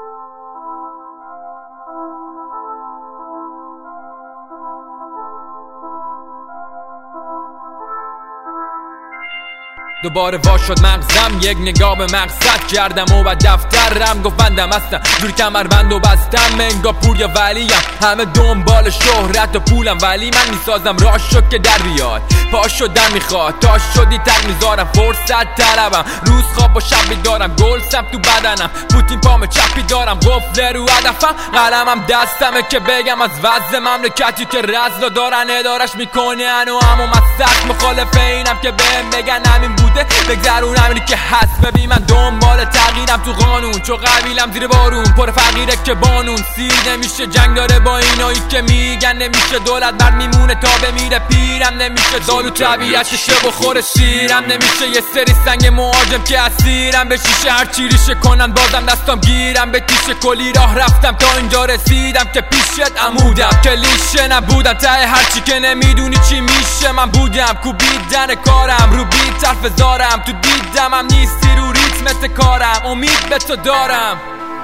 دوباره وا شد مغزم، یک نگاه به مقصد کردم و بعد دفترم گفت بندم هستم، جور کمربند و بستم، انگار پور یا ولیم، همه دنبال شهرت و پولم، ولی من میسازم راه شد که در بیاد، پا شدم میخواد تا شدی تر میذارم، فرصت طلبم، روز خواب و شب بیدارم، گل سم تو بدنم، پوتین پام چپی دارم، قفل رو هدفم، قلمم دستمه که بگم از وضع مملکتی که رزلا دارن ادارش میکنن و همون من سخت مخالف اینم که بهم بگن همین بود بگذرونم اینی که هست. ببین من دنبال تغییرم تو قانون، چون قبیلم زیر بارون پر فقیره که بانون سیر نمیشه، جنگ داره با اینایی که میگن نمیشه، دولت بر میمونه تا بمیره، پیرم نمیشه، دارو طبیعتشه بخوره شیرم نمیشه، یه سری سنگ مهاجم که اسیرم به شیشه، هر چی ریشه کنن بازم دستام گیرم به تیشه، کلی راه رفتم تا اینجا رسیدم که پیشت عمودم، کلیشه نبودم ته هرچی که نمیدونی چی میشه، من بودم کوبیدن کارم رو بیت طرف زارم، تو دیدمم نیستی رو ریتمت کارم، امید به تو دارم.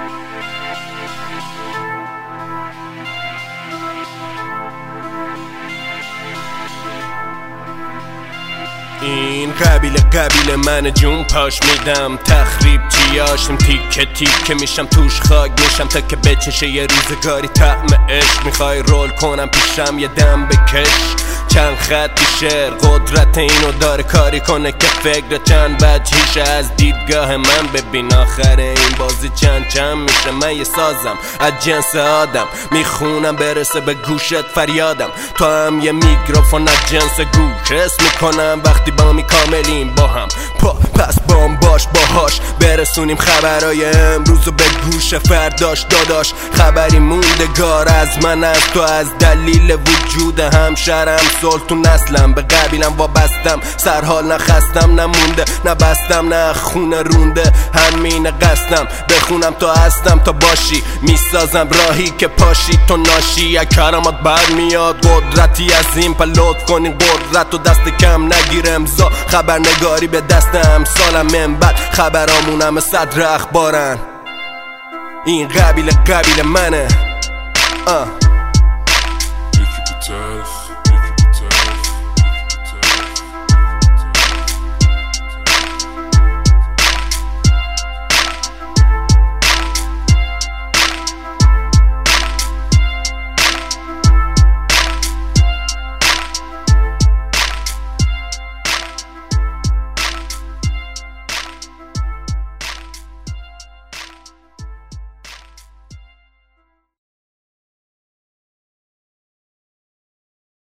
این قبیله من جون پاش میدم، تخریب چیاشم تیکه تیکه میشم، توش خاک میشم تا که بچشه یه روزگاری طعم عشق، میخوای رول کنم پیشم یه دم بکش، چند خطی شعر قدرت اینو داره کاری کنه که فکر چند وجهیشه، از دیدگاه من ببین آخر این بازی چند میشه، من یه سازم از جنس آدم، میخونم برسه به گوشت فریادم، تو هم یه میکروفون از جنس گوش حس میکنم وقتی با می کاملیم با هم، پس بام باش باهاش برسونیم خبرای امروزو به گوش فرداش، داداش خبری موندگار از من از تو، از دلیل وجود همشرم سل تو نسلم، به قبیلم وابستم، سرحال نخستم، نمونده نبستم نه خونه رونده، همین قصدم بخونم تو هستم تا باشی، میسازم راهی که پاشی تو ناشی، یک کرامات بر میاد قدرتی از این پا لطف کنین قدرت و دست کم نگیره، امضا خبرنگاری به دستم سالم من بعد خبرامون همه صدر اخبارن، این قبیله منه